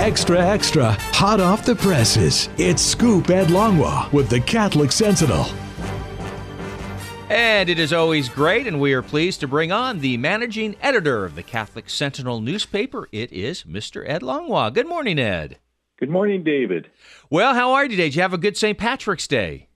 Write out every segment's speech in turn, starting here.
Extra, extra, hot off the presses. It's Scoop Ed Longwa with the Catholic Sentinel. And it is always great, and we are pleased to bring on the managing editor of the Catholic Sentinel newspaper. It is Mr. Ed Longwa. Good morning, Ed. Good morning, David. Well, how are you today? Did you have a good St. Patrick's Day?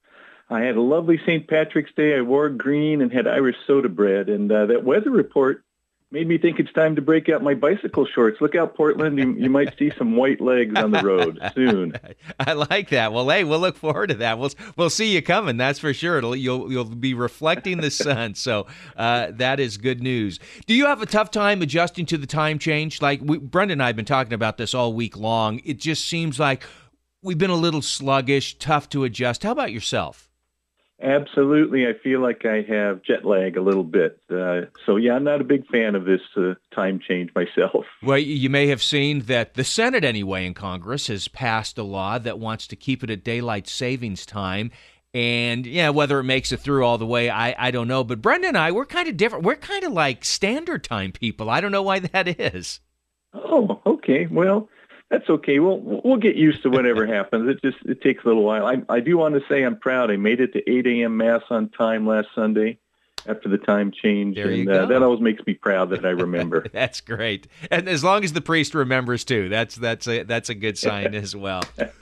I had a lovely St. Patrick's Day. I wore green and had Irish soda bread, and that weather report made me think it's time to break out my bicycle shorts. Look out, Portland. You might see some white legs on the road soon. I like that. Well, hey, we'll look forward to that. We'll see you coming, that's for sure. You'll be reflecting the sun, so that is good news. Do you have a tough time adjusting to the time change? Like Brenda and I have been talking about this all week long. It just seems like we've been a little sluggish, tough to adjust. How about yourself? Absolutely. I feel like I have jet lag a little bit. So, yeah, I'm not a big fan of this time change myself. Well, you may have seen that the Senate, anyway, in Congress has passed a law that wants to keep it at daylight savings time. And, yeah, whether it makes it through all the way, I don't know. But Brenda and I, we're kind of different. We're kind of like standard time people. I don't know why that is. Oh, okay. Well, that's okay. We'll get used to whatever happens. It takes a little while. I do want to say I'm proud. I made it to 8 a.m. Mass on time last Sunday after the time change. There you go. That always makes me proud that I remember. That's great. And as long as the priest remembers too, that's a good sign as well.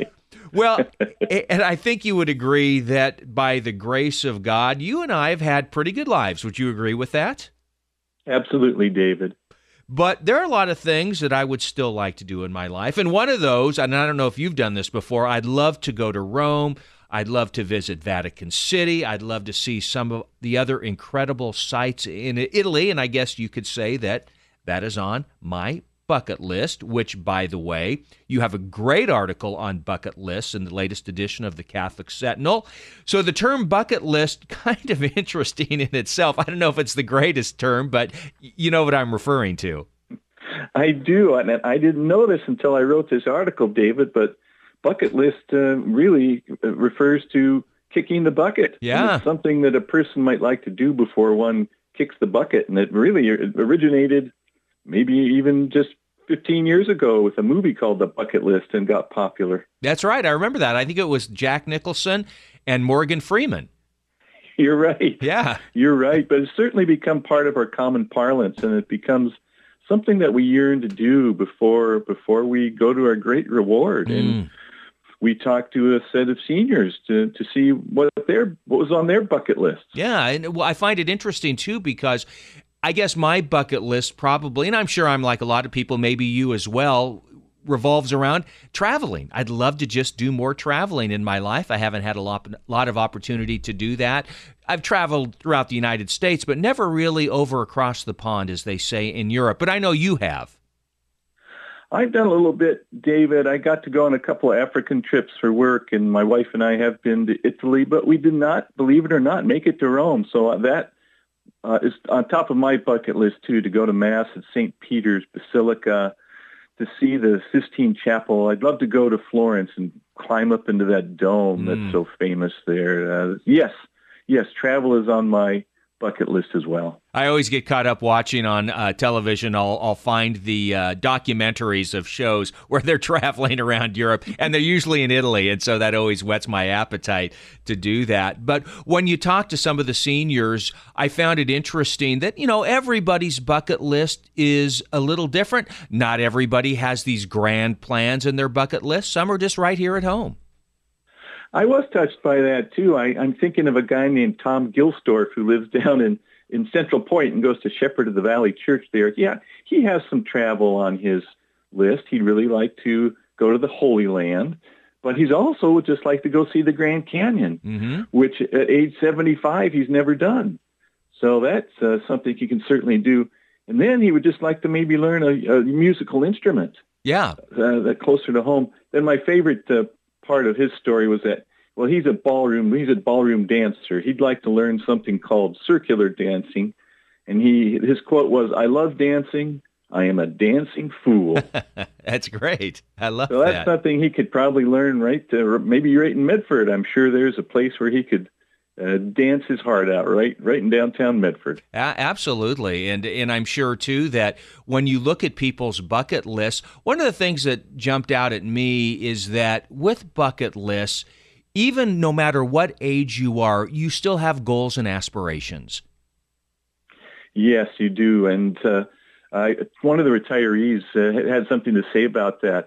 Well, and I think you would agree that by the grace of God, you and I have had pretty good lives. Would you agree with that? Absolutely, David. But there are a lot of things that I would still like to do in my life. And one of those, and I don't know if you've done this before, I'd love to go to Rome. I'd love to visit Vatican City. I'd love to see some of the other incredible sites in Italy. And I guess you could say that is on my bucket list, which, by the way, you have a great article on bucket lists in the latest edition of the Catholic Sentinel. So the term bucket list, kind of interesting in itself. I don't know if it's the greatest term, but you know what I'm referring to. I do, and I didn't know this until I wrote this article, David, but bucket list really refers to kicking the bucket. Yeah. And it's something that a person might like to do before one kicks the bucket, and it really originated maybe even just 15 years ago with a movie called The Bucket List and got popular. That's right. I remember that. I think it was Jack Nicholson and Morgan Freeman. You're right. Yeah. You're right. But it's certainly become part of our common parlance, and it becomes something that we yearn to do before we go to our great reward. And we talk to a set of seniors to see what was on their bucket list. Yeah. And I find it interesting, too, because I guess my bucket list probably, and I'm sure I'm like a lot of people, maybe you as well, revolves around traveling. I'd love to just do more traveling in my life. I haven't had a lot of opportunity to do that. I've traveled throughout the United States, but never really over across the pond, as they say in Europe. But I know you have. I've done a little bit, David. I got to go on a couple of African trips for work, and my wife and I have been to Italy, but we did not, believe it or not, make it to Rome. So that is on top of my bucket list, too, to go to Mass at St. Peter's Basilica, to see the Sistine Chapel. I'd love to go to Florence and climb up into that dome that's so famous there. Yes, travel is on my bucket list as well. I always get caught up watching on television. I'll find the documentaries of shows where they're traveling around Europe, and they're usually in Italy, and so that always whets my appetite to do that. But when you talk to some of the seniors, I found it interesting that, everybody's bucket list is a little different. Not everybody has these grand plans in their bucket list. Some are just right here at home. I was touched by that, too. I'm thinking of a guy named Tom Gilsdorf who lives down in Central Point and goes to Shepherd of the Valley Church there. Yeah, he has some travel on his list. He'd really like to go to the Holy Land, but he's also would just like to go see the Grand Canyon, which at age 75 he's never done. So that's something he can certainly do. And then he would just like to maybe learn a musical instrument. Yeah. That closer to home. Then my favorite part of his story was that, well, he's a ballroom dancer. He'd like to learn something called circular dancing. And his quote was, "I love dancing. I am a dancing fool." That's great. I love that. So that's something he could probably learn maybe right in Medford. I'm sure there's a place where he could dance his heart out right in downtown Medford. Absolutely. And I'm sure, too, that when you look at people's bucket lists, one of the things that jumped out at me is that with bucket lists, even no matter what age you are, you still have goals and aspirations. Yes, you do. And one of the retirees had something to say about that.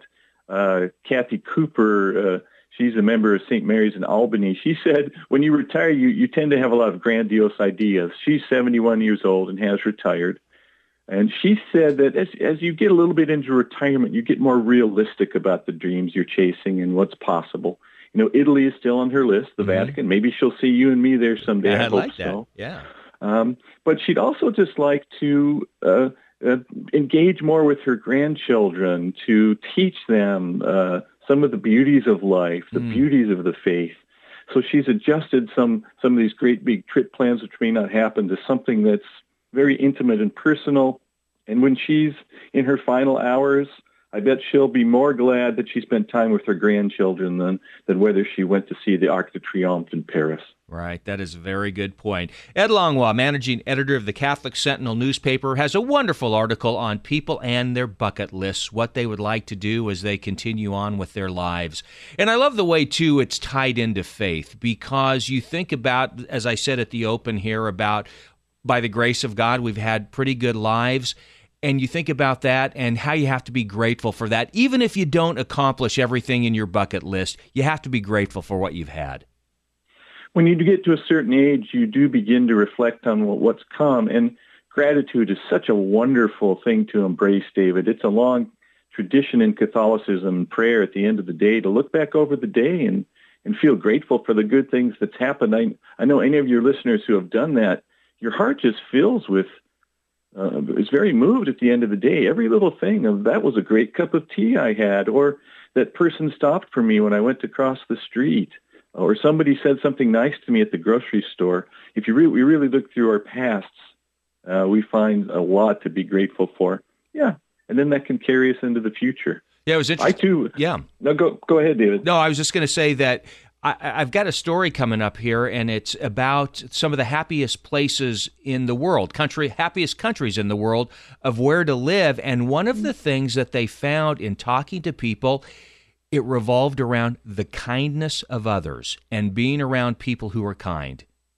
Kathy Cooper, she's a member of St. Mary's in Albany. She said, when you retire, you tend to have a lot of grandiose ideas. She's 71 years old and has retired. And she said that as you get a little bit into retirement, you get more realistic about the dreams you're chasing and what's possible. You know, Italy is still on her list, the Vatican. Maybe she'll see you and me there someday. I hope like that. so. Yeah. But she'd also just like to engage more with her grandchildren, to teach them some of the beauties of life, the beauties of the faith. So she's adjusted some of these great big trip plans, which may not happen, to something that's very intimate and personal. And when she's in her final hours, I bet she'll be more glad that she spent time with her grandchildren than whether she went to see the Arc de Triomphe in Paris. Right. That is a very good point. Ed Langlois, managing editor of the Catholic Sentinel newspaper, has a wonderful article on people and their bucket lists, what they would like to do as they continue on with their lives. And I love the way, too, it's tied into faith, because you think about, as I said at the open here, about by the grace of God, we've had pretty good lives. And you think about that and how you have to be grateful for that. Even if you don't accomplish everything in your bucket list, you have to be grateful for what you've had. When you get to a certain age, you do begin to reflect on what's come. And gratitude is such a wonderful thing to embrace, David. It's a long tradition in Catholicism and prayer at the end of the day to look back over the day and feel grateful for the good things that's happened. I know any of your listeners who have done that, your heart just fills with is very moved at the end of the day. Every little thing of that was a great cup of tea I had, or that person stopped for me when I went to cross the street, or somebody said something nice to me at the grocery store. If we really look through our pasts, we find a lot to be grateful for. Yeah, and then that can carry us into the future. Yeah, it was interesting. I too. Yeah. No, go ahead, David. No, I was just going to say that I've got a story coming up here, and it's about some of the happiest places in the world, happiest countries in the world, of where to live. And one of the things that they found in talking to people, it revolved around the kindness of others and being around people who are kind.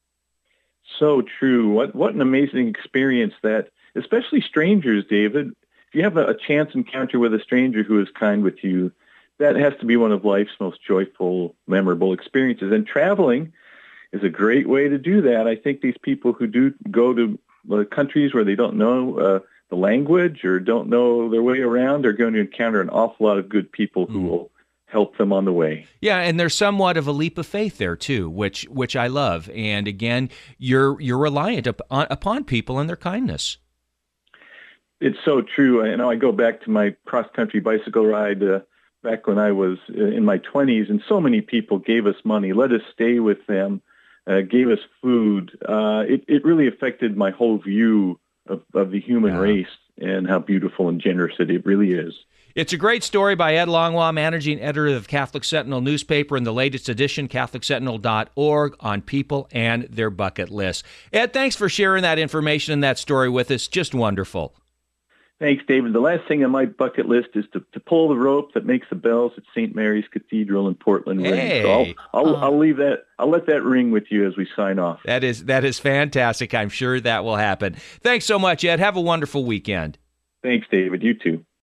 So true. What an amazing experience that, especially strangers, David. If you have a chance encounter with a stranger who is kind with you, that has to be one of life's most joyful, memorable experiences. And traveling is a great way to do that. I think these people who do go to countries where they don't know the language or don't know their way around are going to encounter an awful lot of good people who will help them on the way. Yeah, and there's somewhat of a leap of faith there too, which I love. And again, you're reliant upon people and their kindness. It's so true. I go back to my cross-country bicycle ride back when I was in my 20s, and so many people gave us money, let us stay with them, gave us food. It really affected my whole view of the human race and how beautiful and generous it really is. It's a great story by Ed Langlois, managing editor of the Catholic Sentinel newspaper, in the latest edition, CatholicSentinel.org, on people and their bucket list. Ed, thanks for sharing that information and that story with us. Just wonderful. Thanks, David. The last thing on my bucket list is to pull the rope that makes the bells at St. Mary's Cathedral in Portland ring. So I'll leave that. I'll let that ring with you as we sign off. That is fantastic. I'm sure that will happen. Thanks so much, Ed. Have a wonderful weekend. Thanks, David. You too.